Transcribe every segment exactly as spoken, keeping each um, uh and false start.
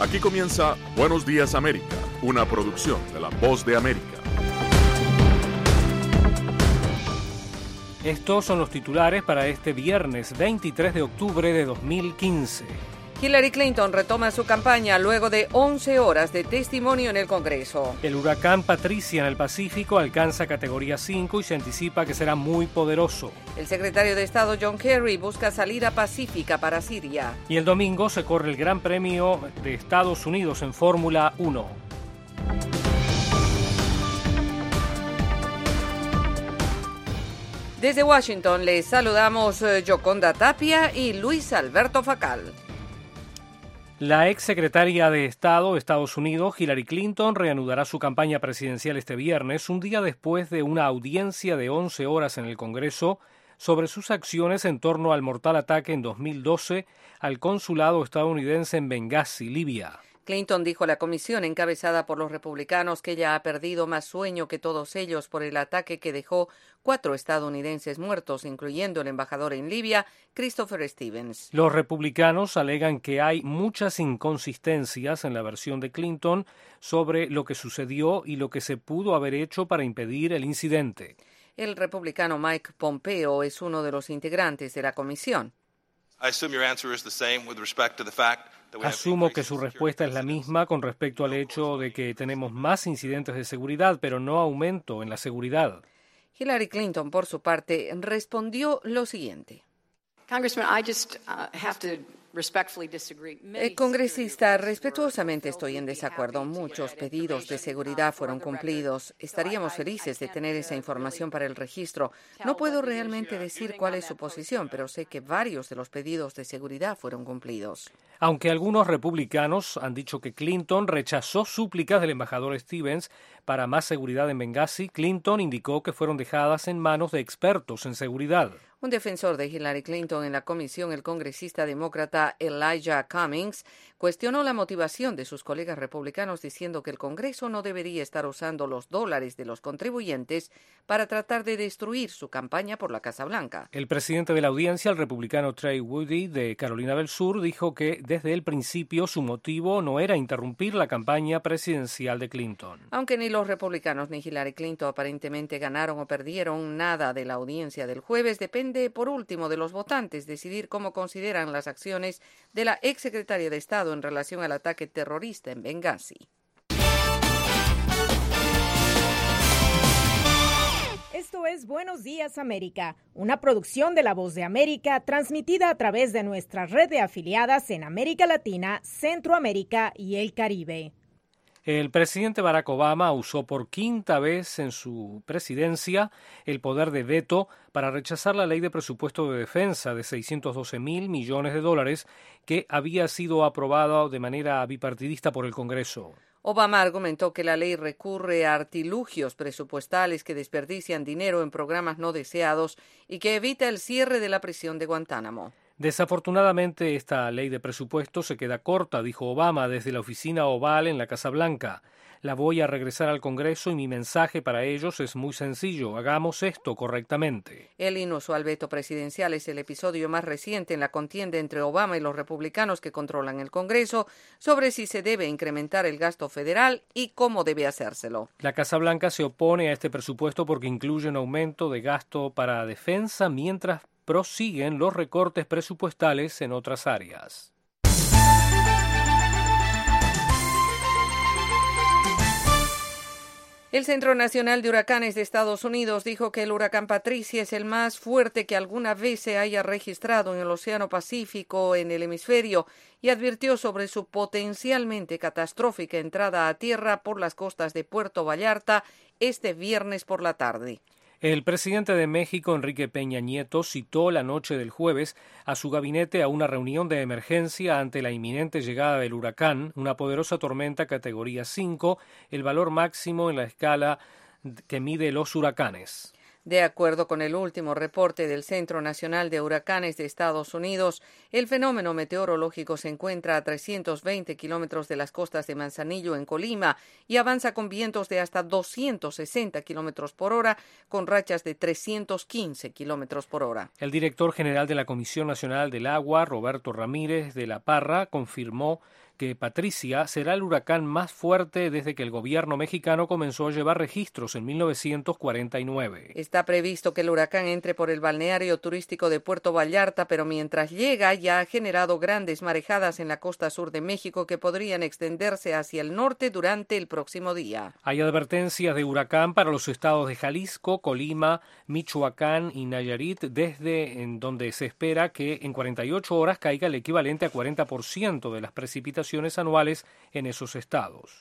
Aquí comienza Buenos Días América, una producción de La Voz de América. Estos son los titulares para este viernes veintitrés de octubre de dos mil quince. Hillary Clinton retoma su campaña luego de once horas de testimonio en el Congreso. El huracán Patricia en el Pacífico alcanza categoría cinco y se anticipa que será muy poderoso. El secretario de Estado John Kerry busca salida pacífica para Siria. Y el domingo se corre el Gran Premio de Estados Unidos en Fórmula uno. Desde Washington les saludamos Yoconda Tapia y Luis Alberto Facal. La ex secretaria de Estado de Estados Unidos, Hillary Clinton, reanudará su campaña presidencial este viernes, un día después de una audiencia de once horas en el Congreso sobre sus acciones en torno al mortal ataque en dos mil doce al consulado estadounidense en Benghazi, Libia. Clinton dijo a la comisión encabezada por los republicanos que ella ha perdido más sueño que todos ellos por el ataque que dejó cuatro estadounidenses muertos, incluyendo el embajador en Libia, Christopher Stevens. Los republicanos alegan que hay muchas inconsistencias en la versión de Clinton sobre lo que sucedió y lo que se pudo haber hecho para impedir el incidente. El republicano Mike Pompeo es uno de los integrantes de la comisión. Asumo que su respuesta es la misma con respecto al hecho de que tenemos más incidentes de seguridad, pero no aumento en la seguridad. Hillary Clinton, por su parte, respondió lo siguiente. Congressman, I just uh, have to respectfully disagree. Eh, congresista, respetuosamente estoy en desacuerdo. Muchos pedidos de seguridad fueron cumplidos. Estaríamos felices de tener esa información para el registro. No puedo realmente decir cuál es su posición, pero sé que varios de los pedidos de seguridad fueron cumplidos. Aunque algunos republicanos han dicho que Clinton rechazó súplicas del embajador Stevens para más seguridad en Benghazi, Clinton indicó que fueron dejadas en manos de expertos en seguridad. Un defensor de Hillary Clinton en la comisión, el congresista demócrata Elijah Cummings, cuestionó la motivación de sus colegas republicanos diciendo que el Congreso no debería estar usando los dólares de los contribuyentes para tratar de destruir su campaña por la Casa Blanca. El presidente de la audiencia, el republicano Trey Woody de Carolina del Sur, dijo que desde el principio su motivo no era interrumpir la campaña presidencial de Clinton. Aunque ni los republicanos ni Hillary Clinton aparentemente ganaron o perdieron nada de la audiencia del jueves, depende por último de los votantes decidir cómo consideran las acciones de la exsecretaria de Estado en relación al ataque terrorista en Benghazi. Esto es Buenos Días América, una producción de La Voz de América transmitida a través de nuestra red de afiliadas en América Latina, Centroamérica y el Caribe. El presidente Barack Obama usó por quinta vez en su presidencia el poder de veto para rechazar la ley de presupuesto de defensa de seiscientos doce mil millones de dólares que había sido aprobada de manera bipartidista por el Congreso. Obama argumentó que la ley recurre a artilugios presupuestales que desperdician dinero en programas no deseados y que evita el cierre de la prisión de Guantánamo. Desafortunadamente, esta ley de presupuesto se queda corta, dijo Obama desde la oficina oval en la Casa Blanca. La voy a regresar al Congreso y mi mensaje para ellos es muy sencillo. Hagamos esto correctamente. El inusual veto presidencial es el episodio más reciente en la contienda entre Obama y los republicanos que controlan el Congreso sobre si se debe incrementar el gasto federal y cómo debe hacérselo. La Casa Blanca se opone a este presupuesto porque incluye un aumento de gasto para defensa mientras prosiguen los recortes presupuestales en otras áreas. El Centro Nacional de Huracanes de Estados Unidos dijo que el huracán Patricia es el más fuerte que alguna vez se haya registrado en el Océano Pacífico en el hemisferio y advirtió sobre su potencialmente catastrófica entrada a tierra por las costas de Puerto Vallarta este viernes por la tarde. El presidente de México, Enrique Peña Nieto, citó la noche del jueves a su gabinete a una reunión de emergencia ante la inminente llegada del huracán, una poderosa tormenta categoría cinco, el valor máximo en la escala que mide los huracanes. De acuerdo con el último reporte del Centro Nacional de Huracanes de Estados Unidos, el fenómeno meteorológico se encuentra a trescientos veinte kilómetros de las costas de Manzanillo, en Colima, y avanza con vientos de hasta doscientos sesenta kilómetros por hora, con rachas de trescientos quince kilómetros por hora. El director general de la Comisión Nacional del Agua, Roberto Ramírez de la Parra, confirmó que Patricia será el huracán más fuerte desde que el gobierno mexicano comenzó a llevar registros en mil novecientos cuarenta y nueve. Está previsto que el huracán entre por el balneario turístico de Puerto Vallarta, pero mientras llega ya ha generado grandes marejadas en la costa sur de México que podrían extenderse hacia el norte durante el próximo día. Hay advertencias de huracán para los estados de Jalisco, Colima, Michoacán y Nayarit, desde en donde se espera que en cuarenta y ocho horas caiga el equivalente a cuarenta por ciento de las precipitaciones anuales en esos estados.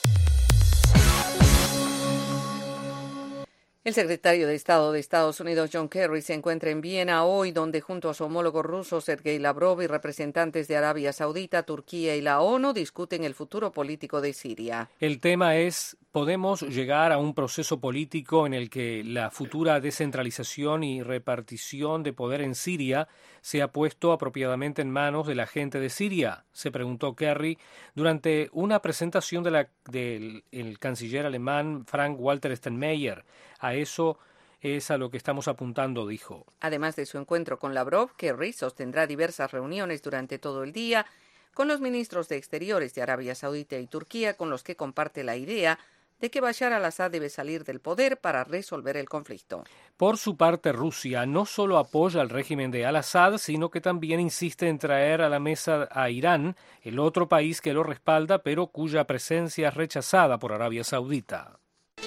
El secretario de Estado de Estados Unidos, John Kerry, se encuentra en Viena hoy, donde junto a su homólogo ruso, Sergei Lavrov, y representantes de Arabia Saudita, Turquía y la ONU discuten el futuro político de Siria. El tema es, ¿podemos llegar a un proceso político en el que la futura descentralización y repartición de poder en Siria sea puesto apropiadamente en manos de la gente de Siria? Se preguntó Kerry durante una presentación de la, del el canciller alemán Frank-Walter Steinmeier. A eso es a lo que estamos apuntando, dijo. Además de su encuentro con Lavrov, Kerry sostendrá diversas reuniones durante todo el día con los ministros de Exteriores de Arabia Saudita y Turquía, con los que comparte la idea de que Bashar al-Assad debe salir del poder para resolver el conflicto. Por su parte, Rusia no solo apoya al régimen de al-Assad, sino que también insiste en traer a la mesa a Irán, el otro país que lo respalda, pero cuya presencia es rechazada por Arabia Saudita.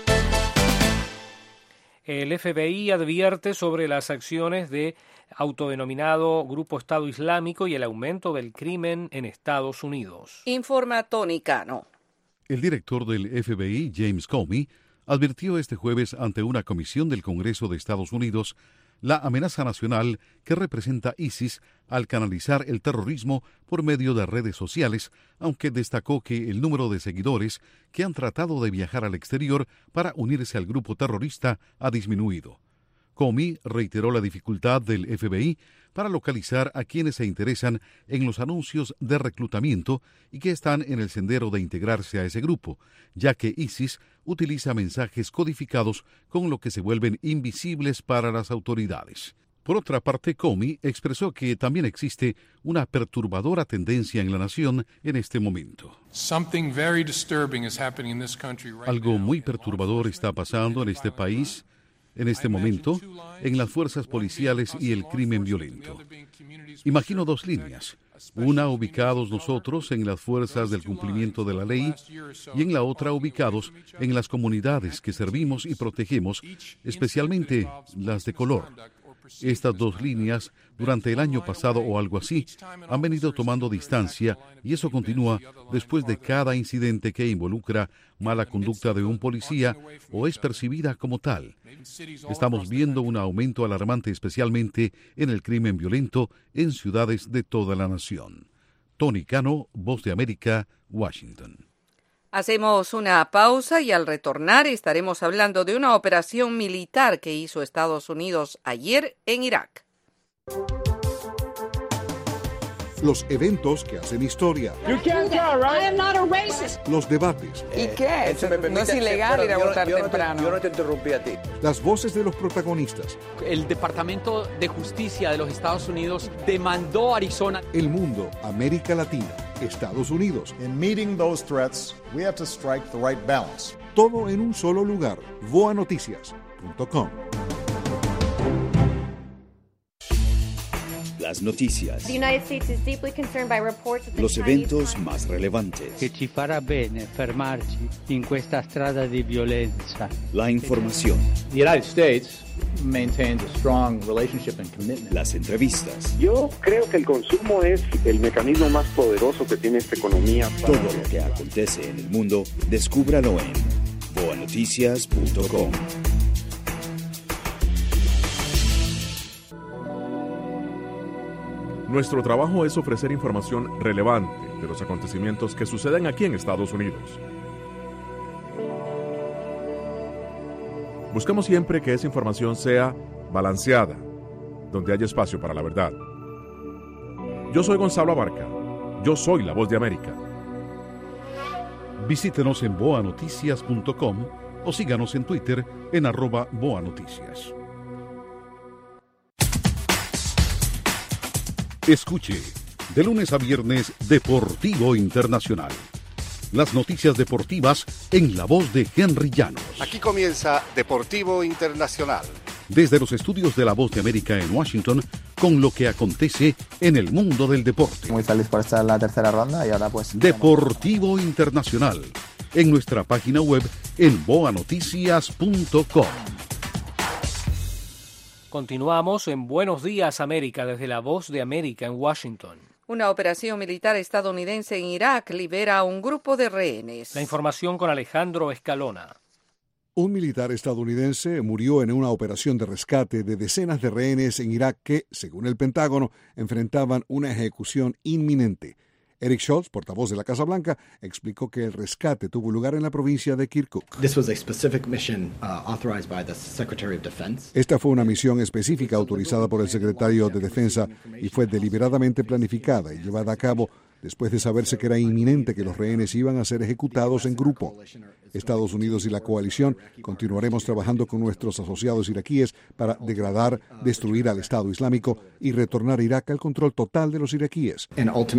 El F B I advierte sobre las acciones de autodenominado Grupo Estado Islámico y el aumento del crimen en Estados Unidos. Informa Tony Cano. El director del F B I, James Comey, advirtió este jueves ante una comisión del Congreso de Estados Unidos la amenaza nacional que representa ISIS al canalizar el terrorismo por medio de redes sociales, aunque destacó que el número de seguidores que han tratado de viajar al exterior para unirse al grupo terrorista ha disminuido. Comey reiteró la dificultad del F B I para localizar a quienes se interesan en los anuncios de reclutamiento y que están en el sendero de integrarse a ese grupo, ya que ISIS utiliza mensajes codificados con lo que se vuelven invisibles para las autoridades. Por otra parte, Comey expresó que también existe una perturbadora tendencia en la nación en este momento. Algo muy perturbador está pasando en este país en este momento, en las fuerzas policiales y el crimen violento. Imagino dos líneas, una ubicados nosotros en las fuerzas del cumplimiento de la ley y en la otra ubicados en las comunidades que servimos y protegemos, especialmente las de color. Estas dos líneas, durante el año pasado o algo así, han venido tomando distancia y eso continúa después de cada incidente que involucra mala conducta de un policía o es percibida como tal. Estamos viendo un aumento alarmante, especialmente en el crimen violento en ciudades de toda la nación. Tony Cano, Voz de América, Washington. Hacemos una pausa y al retornar estaremos hablando de una operación militar que hizo Estados Unidos ayer en Irak. Los eventos que hacen historia. Los debates. ¿Y qué? No es ilegal ir a votar temprano. Yo no te interrumpí a ti. Las voces de los protagonistas. El Departamento de Justicia de los Estados Unidos demandó a Arizona. El mundo, América Latina, Estados Unidos. In meeting those threats, we have to strike the right balance. Todo en un solo lugar. voa noticias punto com. Las noticias, los eventos más relevantes, che ci farà bene fermarci in questa strada di violenza. La información, The United States maintains a strong relationship and commitment. Las entrevistas. Yo creo que el consumo es el mecanismo más poderoso que tiene esta economía. Para... Todo lo que acontece en el mundo, descúbralo en voa noticias punto com. Nuestro trabajo es ofrecer información relevante de los acontecimientos que suceden aquí en Estados Unidos. Buscamos siempre que esa información sea balanceada, donde haya espacio para la verdad. Yo soy Gonzalo Abarca. Yo soy la Voz de América. Visítenos en voa noticias punto com o síganos en Twitter en arroba voa noticias. Escuche De lunes a viernes, Deportivo Internacional. Las noticias deportivas en la voz de Henry Llanos. Aquí comienza Deportivo Internacional. Desde los estudios de La Voz de América en Washington, con lo que acontece en el mundo del deporte. Muy feliz por estar en la tercera ronda y ahora pues... Deportivo Internacional. En nuestra página web en boa noticias punto com. Continuamos en Buenos Días América desde La Voz de América en Washington. Una operación militar estadounidense en Irak libera a un grupo de rehenes. La información con Alejandro Escalona. Un militar estadounidense murió en una operación de rescate de decenas de rehenes en Irak que, según el Pentágono, enfrentaban una ejecución inminente. Eric Schultz, portavoz de la Casa Blanca, explicó que el rescate tuvo lugar en la provincia de Kirkuk. Esta fue una misión específica autorizada por el secretario de Defensa y fue deliberadamente planificada y llevada a cabo después de saberse que era inminente que los rehenes iban a ser ejecutados en grupo. Estados Unidos y la coalición continuaremos trabajando con nuestros asociados iraquíes para degradar, destruir al Estado Islámico y retornar a Irak al control total de los iraquíes.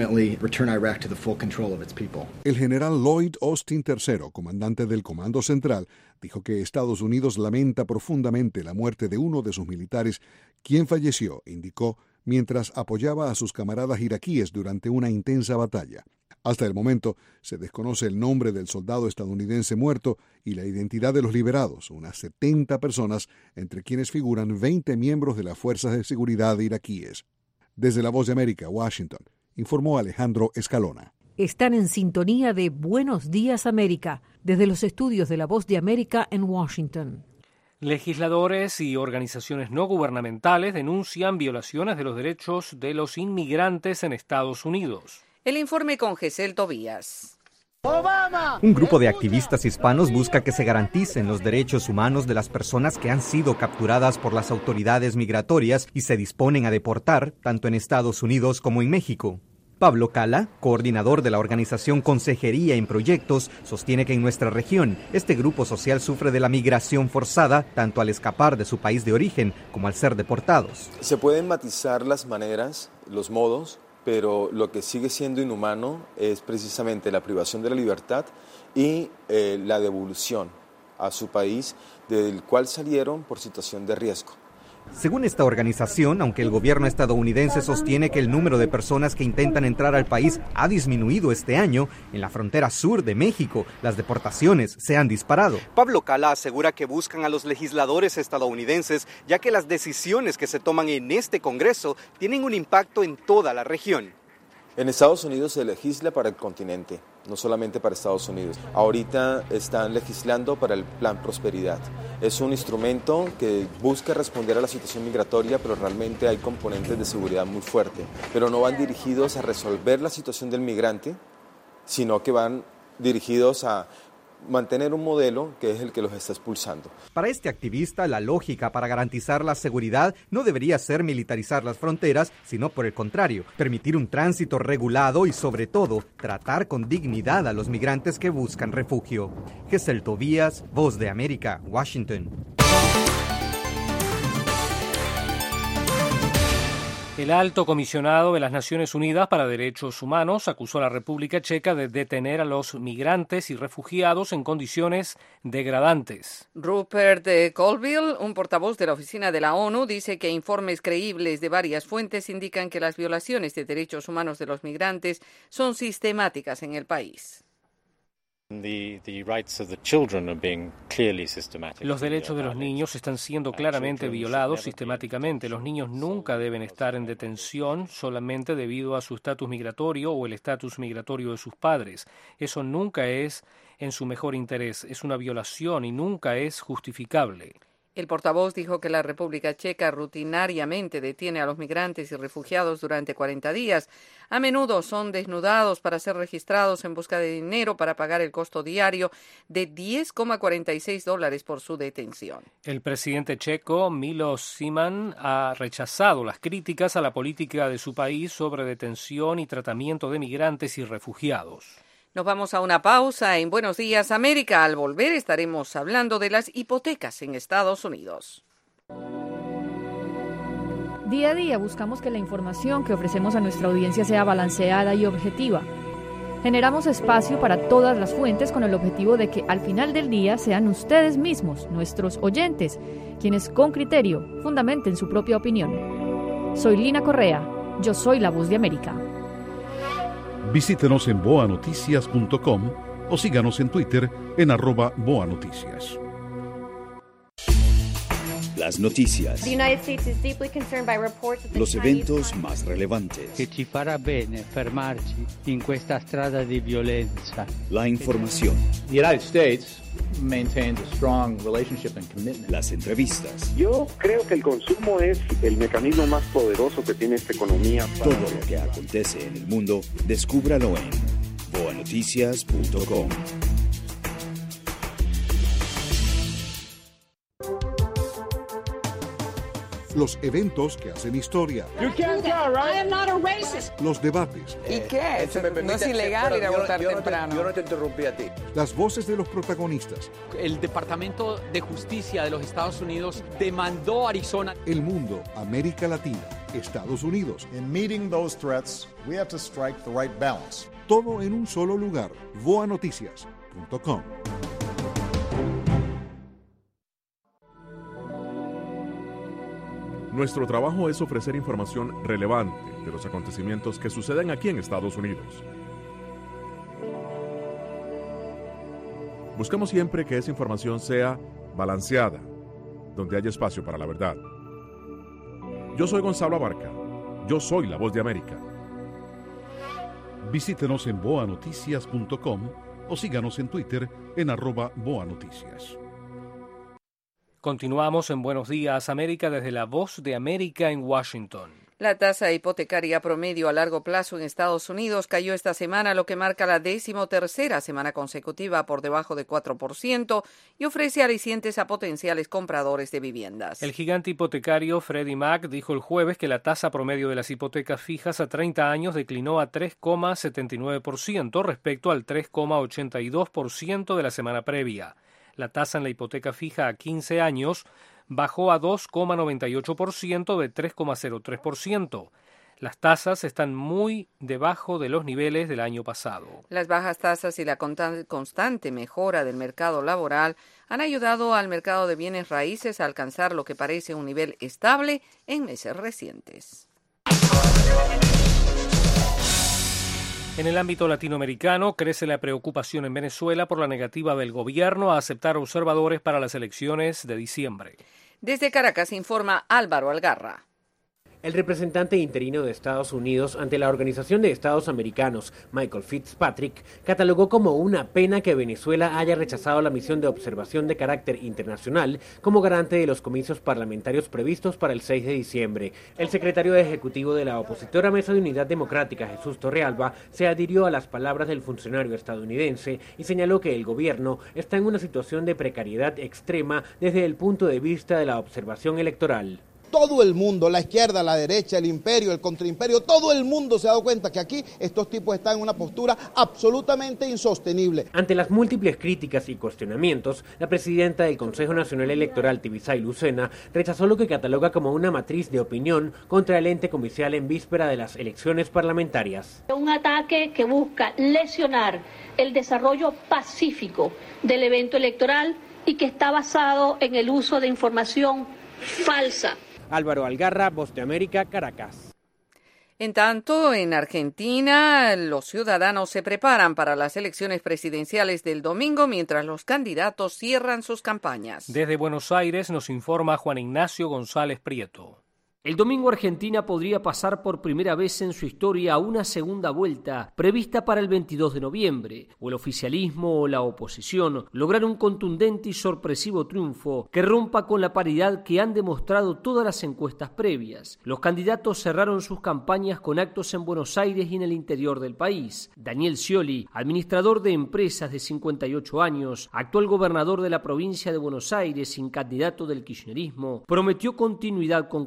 El general Lloyd Austin tercero, comandante del Comando Central, dijo que Estados Unidos lamenta profundamente la muerte de uno de sus militares, quien falleció, indicó, mientras apoyaba a sus camaradas iraquíes durante una intensa batalla. Hasta el momento, se desconoce el nombre del soldado estadounidense muerto y la identidad de los liberados, unas setenta personas, entre quienes figuran veinte miembros de las fuerzas de seguridad iraquíes. Desde La Voz de América, Washington, informó Alejandro Escalona. Están en sintonía de Buenos Días América, desde los estudios de La Voz de América en Washington. Legisladores y organizaciones no gubernamentales denuncian violaciones de los derechos de los inmigrantes en Estados Unidos. El informe con Gesel Tobías. ¡Obama! Un grupo de activistas hispanos busca que se garanticen los derechos humanos de las personas que han sido capturadas por las autoridades migratorias y se disponen a deportar, tanto en Estados Unidos como en México. Pablo Cala, coordinador de la organización Consejería en Proyectos, sostiene que en nuestra región este grupo social sufre de la migración forzada, tanto al escapar de su país de origen como al ser deportados. Se pueden matizar las maneras, los modos, pero lo que sigue siendo inhumano es precisamente la privación de la libertad y eh, la devolución a su país del cual salieron por situación de riesgo. Según esta organización, aunque el gobierno estadounidense sostiene que el número de personas que intentan entrar al país ha disminuido este año, en la frontera sur de México, las deportaciones se han disparado. Pablo Cala asegura que buscan a los legisladores estadounidenses, ya que las decisiones que se toman en este Congreso tienen un impacto en toda la región. En Estados Unidos se legisla para el continente, no solamente para Estados Unidos. Ahorita están legislando para el Plan Prosperidad. Es un instrumento que busca responder a la situación migratoria, pero realmente hay componentes de seguridad muy fuertes. Pero no van dirigidos a resolver la situación del migrante, sino que van dirigidos a mantener un modelo que es el que los está expulsando. Para este activista, la lógica para garantizar la seguridad no debería ser militarizar las fronteras, sino por el contrario, permitir un tránsito regulado y sobre todo, tratar con dignidad a los migrantes que buscan refugio. Gesel Tobías, Voz de América, Washington. El alto comisionado de las Naciones Unidas para Derechos Humanos acusó a la República Checa de detener a los migrantes y refugiados en condiciones degradantes. Rupert Colville, un portavoz de la oficina de la ONU, dice que informes creíbles de varias fuentes indican que las violaciones de derechos humanos de los migrantes son sistemáticas en el país. Los derechos de los niños están siendo claramente violados sistemáticamente. Los niños nunca deben estar en detención solamente debido a su estatus migratorio o el estatus migratorio de sus padres. Eso nunca es en su mejor interés. Es una violación y nunca es justificable. El portavoz dijo que la República Checa rutinariamente detiene a los migrantes y refugiados durante cuarenta días. A menudo son desnudados para ser registrados en busca de dinero para pagar el costo diario de diez coma cuarenta y seis dólares por su detención. El presidente checo, Miloš Zeman, ha rechazado las críticas a la política de su país sobre detención y tratamiento de migrantes y refugiados. Nos vamos a una pausa en Buenos Días América. Al volver estaremos hablando de las hipotecas en Estados Unidos. Día a día buscamos que la información que ofrecemos a nuestra audiencia sea balanceada y objetiva. Generamos espacio para todas las fuentes con el objetivo de que al final del día sean ustedes mismos, nuestros oyentes, quienes con criterio fundamenten su propia opinión. Soy Lina Correa, yo soy la Voz de América. Visítenos en boa noticias punto com o síganos en Twitter en arroba boanoticias. Las noticias, los eventos más relevantes, che ci farà bene fermarci in questa strada di violenza. La información, The United States maintains a strong relationship and commitment. Las entrevistas. Yo creo que el consumo es el mecanismo más poderoso que tiene esta economía. Para... Todo lo que acontece en el mundo, descúbralo en boa noticias punto com. Los eventos que hacen historia. You can't tell, right? I am not a racist. Los debates. ¿Y qué? No es ilegal ir a votar temprano. Yo no te interrumpí a ti. Las voces de los protagonistas. El Departamento de Justicia de los Estados Unidos demandó a Arizona. El mundo, América Latina, Estados Unidos. In meeting those threats, we have to strike the right balance. Todo en un solo lugar. boa noticias punto com. Nuestro trabajo es ofrecer información relevante de los acontecimientos que suceden aquí en Estados Unidos. Buscamos siempre que esa información sea balanceada, donde haya espacio para la verdad. Yo soy Gonzalo Abarca. Yo soy la Voz de América. Visítenos en boa noticias punto com o síganos en Twitter en arroba boanoticias. Continuamos en Buenos Días América desde la Voz de América en Washington. La tasa hipotecaria promedio a largo plazo en Estados Unidos cayó esta semana, lo que marca la decimotercera semana consecutiva por debajo de cuatro por ciento y ofrece alicientes a potenciales compradores de viviendas. El gigante hipotecario Freddie Mac dijo el jueves que la tasa promedio de las hipotecas fijas a treinta años declinó a tres coma setenta y nueve por ciento respecto al tres coma ochenta y dos por ciento de la semana previa. La tasa en la hipoteca fija a quince años bajó a dos coma noventa y ocho por ciento de tres coma cero tres por ciento. Las tasas están muy debajo de los niveles del año pasado. Las bajas tasas y la constante mejora del mercado laboral han ayudado al mercado de bienes raíces a alcanzar lo que parece un nivel estable en meses recientes. En el ámbito latinoamericano, crece la preocupación en Venezuela por la negativa del gobierno a aceptar observadores para las elecciones de diciembre. Desde Caracas informa Álvaro Algarra. El representante interino de Estados Unidos ante la Organización de Estados Americanos, Michael Fitzpatrick, catalogó como una pena que Venezuela haya rechazado la misión de observación de carácter internacional como garante de los comicios parlamentarios previstos para el seis de diciembre. El secretario ejecutivo de la opositora Mesa de Unidad Democrática, Jesús Torrealba, se adhirió a las palabras del funcionario estadounidense y señaló que el gobierno está en una situación de precariedad extrema desde el punto de vista de la observación electoral. Todo el mundo, la izquierda, la derecha, el imperio, el contraimperio, todo el mundo se ha dado cuenta que aquí estos tipos están en una postura absolutamente insostenible. Ante las múltiples críticas y cuestionamientos, la presidenta del Consejo Nacional Electoral, Tibisay Lucena, rechazó lo que cataloga como una matriz de opinión contra el ente comicial en víspera de las elecciones parlamentarias. Un ataque que busca lesionar el desarrollo pacífico del evento electoral y que está basado en el uso de información falsa. Álvaro Algarra, Voz de América, Caracas. En tanto, en Argentina, los ciudadanos se preparan para las elecciones presidenciales del domingo mientras los candidatos cierran sus campañas. Desde Buenos Aires nos informa Juan Ignacio González Prieto. El domingo Argentina podría pasar por primera vez en su historia a una segunda vuelta prevista para el veintidós de noviembre, o el oficialismo o la oposición lograr un contundente y sorpresivo triunfo que rompa con la paridad que han demostrado todas las encuestas previas. Los candidatos cerraron sus campañas con actos en Buenos Aires y en el interior del país. Daniel Scioli, administrador de empresas de cincuenta y ocho años, actual gobernador de la provincia de Buenos Aires sin candidato del kirchnerismo, prometió continuidad con corrección.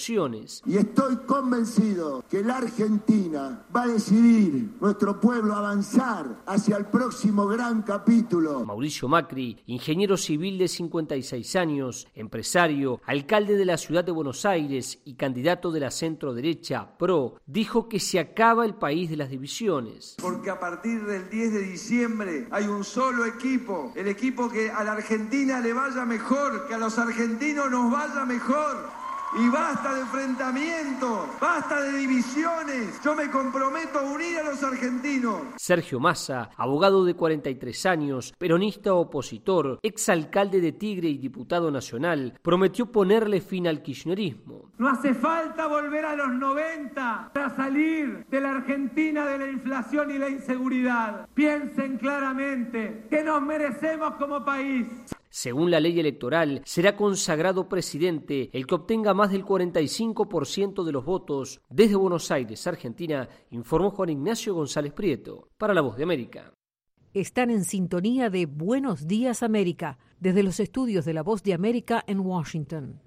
elecciones. Y estoy convencido que la Argentina va a decidir, nuestro pueblo, avanzar hacia el próximo gran capítulo. Mauricio Macri, ingeniero civil de cincuenta y seis años, empresario, alcalde de la ciudad de Buenos Aires y candidato de la centro-derecha PRO, dijo que se acaba el país de las divisiones. Porque a partir del diez de diciembre hay un solo equipo, el equipo que a la Argentina le vaya mejor, que a los argentinos nos vaya mejor. Y basta de enfrentamientos, basta de divisiones. Yo me comprometo a unir a los argentinos. Sergio Massa, abogado de cuarenta y tres años, peronista opositor, exalcalde de Tigre y diputado nacional, prometió ponerle fin al kirchnerismo. No hace falta volver a los noventa para salir de la Argentina de la inflación y la inseguridad. Piensen claramente que nos merecemos como país. Según la ley electoral, será consagrado presidente el que obtenga más del cuarenta y cinco por ciento de los votos. Desde Buenos Aires, Argentina, informó Juan Ignacio González Prieto, para La Voz de América. Están en sintonía de Buenos Días América, desde los estudios de La Voz de América en Washington.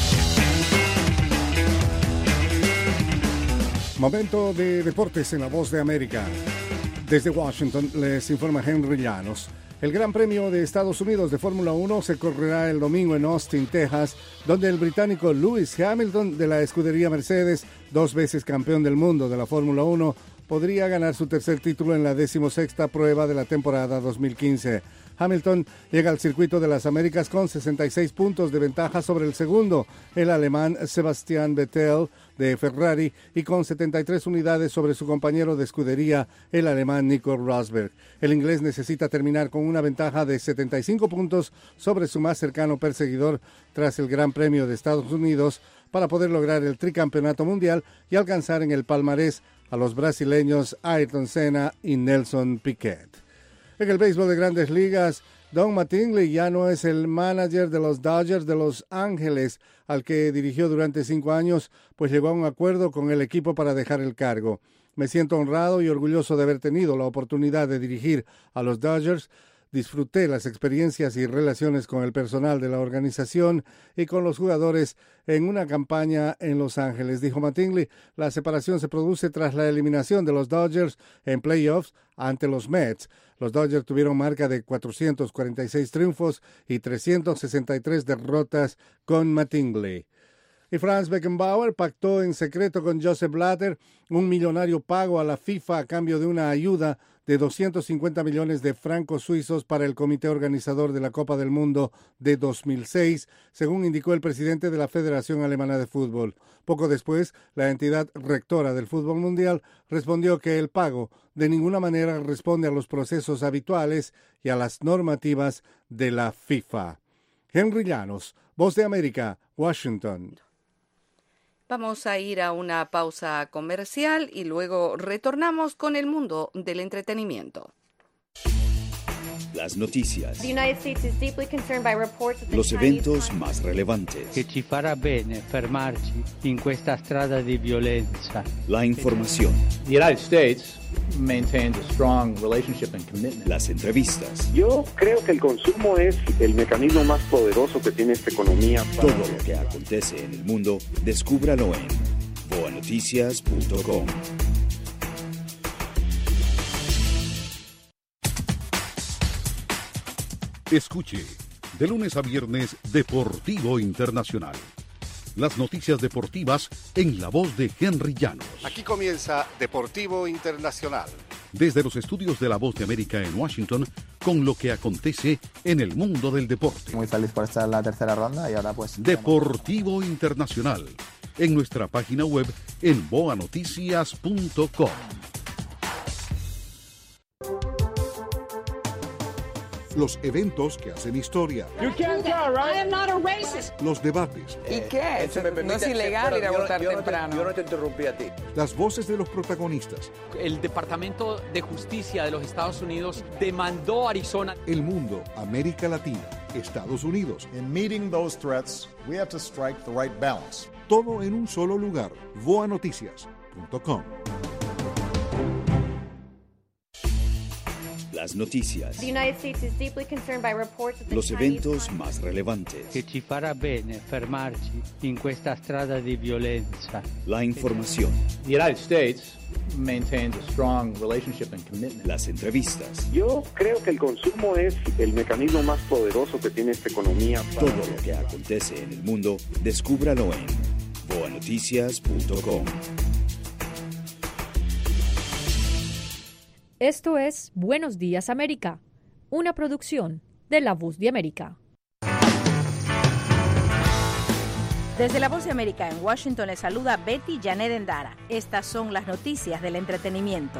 Momento de deportes en La Voz de América. Desde Washington les informa Henry Llanos. El Gran Premio de Estados Unidos de Fórmula uno se correrá el domingo en Austin, Texas, donde el británico Lewis Hamilton de la escudería Mercedes, dos veces campeón del mundo de la Fórmula uno, podría ganar su tercer título en la decimosexta prueba de la temporada dos mil quince. Hamilton llega al circuito de las Américas con sesenta y seis puntos de ventaja sobre el segundo, el alemán Sebastian Vettel de Ferrari, y con setenta y tres unidades sobre su compañero de escudería, el alemán Nico Rosberg. El inglés necesita terminar con una ventaja de setenta y cinco puntos sobre su más cercano perseguidor tras el Gran Premio de Estados Unidos para poder lograr el tricampeonato mundial y alcanzar en el palmarés a los brasileños Ayrton Senna y Nelson Piquet. En el béisbol de Grandes Ligas, Don Mattingly ya no es el manager de los Dodgers de Los Ángeles, al que dirigió durante cinco años, pues llegó a un acuerdo con el equipo para dejar el cargo. Me siento honrado y orgulloso de haber tenido la oportunidad de dirigir a los Dodgers. Disfruté las experiencias y relaciones con el personal de la organización y con los jugadores en una campaña en Los Ángeles, dijo Mattingly. La separación se produce tras la eliminación de los Dodgers en playoffs ante los Mets. Los Dodgers tuvieron marca de cuatrocientos cuarenta y seis triunfos y trescientas sesenta y tres derrotas con Mattingly. Y Franz Beckenbauer pactó en secreto con Joseph Blatter un millonario pago a la FIFA a cambio de una ayuda de doscientos cincuenta millones de francos suizos para el comité organizador de la Copa del Mundo de dos mil seis, según indicó el presidente de la Federación Alemana de Fútbol. Poco después, la entidad rectora del fútbol mundial respondió que el pago de ninguna manera responde a los procesos habituales y a las normativas de la FIFA. Henry Llanos, Voz de América, Washington. Vamos a ir a una pausa comercial y luego retornamos con el mundo del entretenimiento. Las noticias. Los eventos más relevantes. Che ci farà bene fermarci in questa strada di violenza. La información. The United States maintains a strong relationship and commitment. Las entrevistas. Yo creo que el consumo es el mecanismo más poderoso que tiene esta economía. Todo lo que acontece en el mundo, descúbralo en boa noticias punto com. Escuche, de lunes a viernes, Deportivo Internacional. Las noticias deportivas en la voz de Henry Llanos. Aquí comienza Deportivo Internacional. Desde los estudios de La Voz de América en Washington, con lo que acontece en el mundo del deporte. Muy feliz por estar en la tercera ronda y ahora pues... Deportivo Internacional, en nuestra página web en boa noticias punto com. Los eventos que hacen historia. You can't go, right? I am not a racist. Los debates. ¿Y qué? No es ilegal ir a votar temprano. Yo no te interrumpí a ti. Las voces de los protagonistas. El Departamento de Justicia de los Estados Unidos demandó a Arizona. El mundo, América Latina, Estados Unidos. In meeting those threats, we have to strike the right balance. Todo en un solo lugar. boa noticias punto com. Las noticias. The United States is deeply concerned by reports that the Los Chinese eventos más relevantes. Che ci farà bene fermarci in questa strada di violenza. La información. The United States maintains a strong relationship and commitment. Las entrevistas. Yo creo que el consumo es el mecanismo más poderoso que tiene esta economía. Para... Todo lo que acontece en el mundo, descúbralo en boa noticias punto com. Esto es Buenos Días América, una producción de La Voz de América. Desde La Voz de América en Washington les saluda Betty Janet Endara. Estas son las noticias del entretenimiento.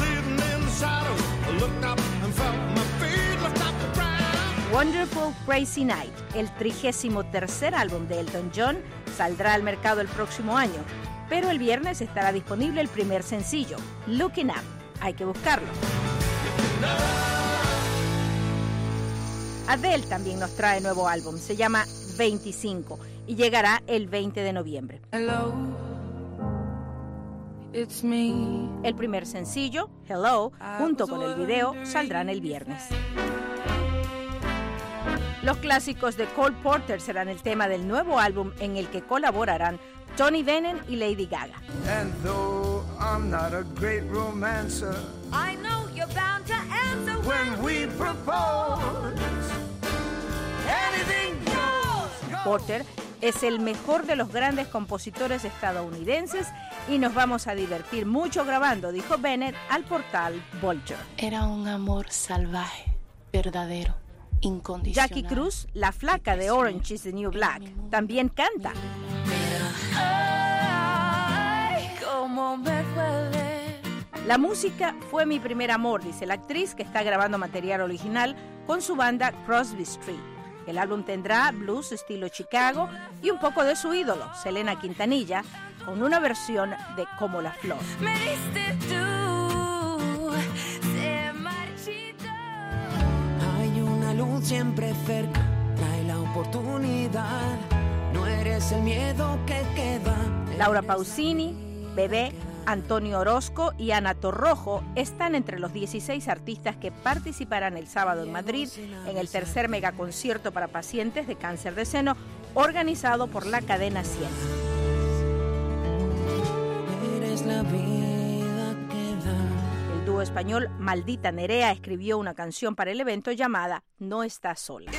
Wonderful Crazy Night, el trigésimo tercer álbum de Elton John, saldrá al mercado el próximo año, pero el viernes estará disponible el primer sencillo, Looking Up. Hay que buscarlo. Adele también nos trae nuevo álbum, se llama veinticinco y llegará el veinte de noviembre. Hello, it's me. El primer sencillo, Hello, junto con el video, saldrán el viernes. Los clásicos de Cole Porter serán el tema del nuevo álbum en el que colaborarán Tony Bennett y Lady Gaga. And though I'm not a great romancer, I know you're bound to answer when we propose. Anything goes. Porter es el mejor de los grandes compositores estadounidenses y nos vamos a divertir mucho grabando, dijo Bennett al portal Vulture. Era un amor salvaje, verdadero, incondicional. Jackie Cruz, la flaca de Orange is the New Black, también canta. Ay, cómo me duele. La música fue mi primer amor, dice la actriz que está grabando material original con su banda Crosby Street. El álbum tendrá blues estilo Chicago y un poco de su ídolo, Selena Quintanilla, con una versión de Como la Flor. Me diste tú, se marchitó. Hay una luz siempre cerca, trae la oportunidad. No eres el miedo que queda. Laura Pausini, Bebé, Antonio Orozco y Ana Torrojo están entre los dieciséis artistas que participarán el sábado en Madrid en el tercer megaconcierto para pacientes de cáncer de seno organizado por la cadena cien. Eres la vida que da. El dúo español Maldita Nerea escribió una canción para el evento llamada No estás sola.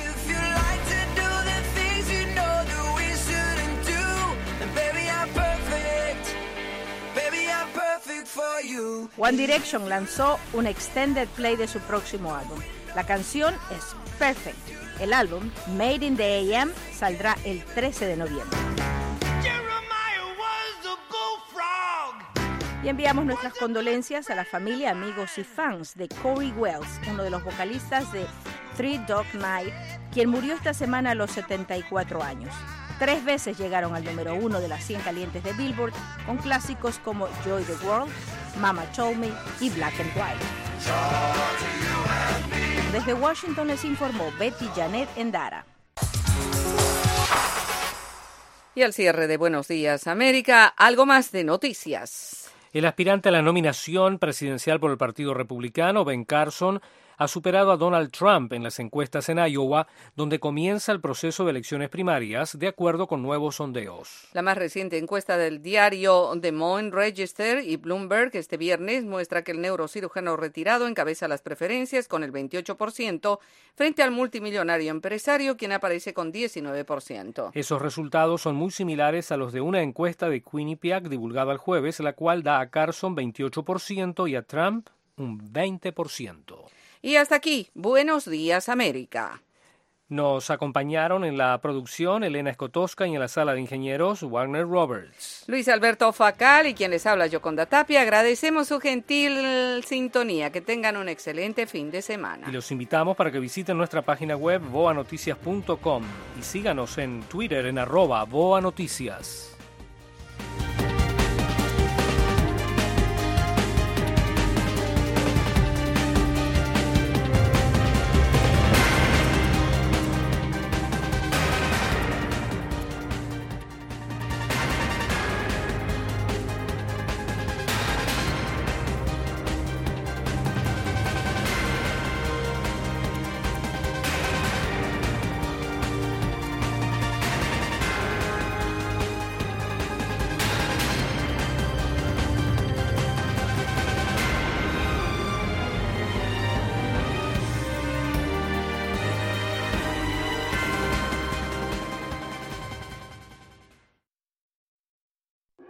One Direction lanzó un extended play de su próximo álbum. La canción es Perfect. El álbum, Made in the A M, saldrá el trece de noviembre. Y enviamos nuestras condolencias a la familia, amigos y fans de Corey Wells, uno de los vocalistas de Three Dog Night, quien murió esta semana a los setenta y cuatro años. Tres veces llegaron al número uno de las cien calientes de Billboard, con clásicos como Joy the World, Mama Told Me y Black and White. Desde Washington les informó Betty Janet Endara. Y al cierre de Buenos Días América, algo más de noticias. El aspirante a la nominación presidencial por el Partido Republicano, Ben Carson, ha superado a Donald Trump en las encuestas en Iowa, donde comienza el proceso de elecciones primarias, de acuerdo con nuevos sondeos. La más reciente encuesta del diario Des Moines Register y Bloomberg este viernes muestra que el neurocirujano retirado encabeza las preferencias con el veintiocho por ciento, frente al multimillonario empresario, quien aparece con diecinueve por ciento. Esos resultados son muy similares a los de una encuesta de Quinnipiac divulgada el jueves, la cual da a Carson veintiocho por ciento y a Trump un veinte por ciento. Y hasta aquí, Buenos Días América. Nos acompañaron en la producción Elena Escotosca y en la sala de ingenieros Wagner Roberts. Luis Alberto Facal y quien les habla Yoconda Tapia. Agradecemos su gentil sintonía. Que tengan un excelente fin de semana. Y los invitamos para que visiten nuestra página web boa noticias punto com y síganos en Twitter en arroba boa noticias.